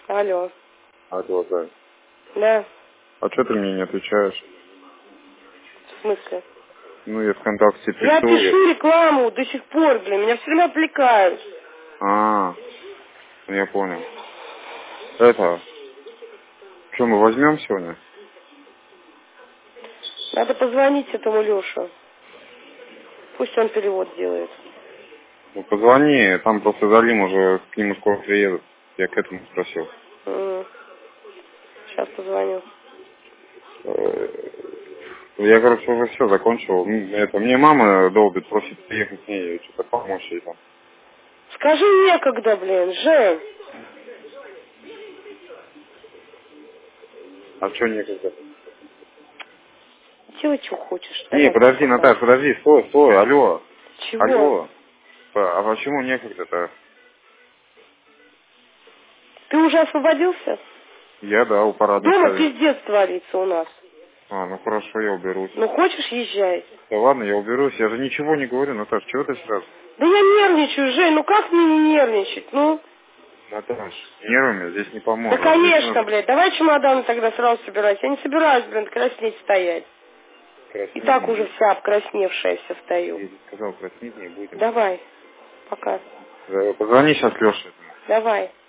Алло. Алло, да. Да. А что ты мне не отвечаешь? В смысле? Ну, я ВКонтакте пишу. Я пишу рекламу до сих пор, блин. Меня все время отвлекают. Ну я понял. Это, что, мы возьмем сегодня? Надо позвонить этому Леше. Пусть он перевод делает. Ну, позвони, там просто Залим уже к нему скоро приедут. Я к этому спросил. Сейчас позвоню. Я, короче, уже все закончил. Это, мне мама долбит, просит приехать с ней, что-то помочь ей там. Скажи некогда, блин, Жень. А что некогда? Делай, что хочешь. Не, Давай, подожди, пока. Наташ, подожди, стой, алло. Чего? Алло. А почему некогда-то? Ты уже освободился? Я, да, у парадной Дома стою. пиздец творится у нас. Ну хорошо, я уберусь. Ну хочешь, езжай. Да ладно, я уберусь, я же ничего не говорю, Наташ, чего ты сразу? Да я нервничаю, Жень, ну как мне не нервничать, ну? Наташ, нервами здесь не Да поможет. конечно, Здесь блядь, давай чемоданы тогда сразу собирать. Я не собираюсь, блин, краснеть стоять. И краснеть так не уже будем. вся обкрасневшая вся стою. Я тебе сказал, краснеть не будем. Давай, пока. Позвони сейчас Леше. Давай.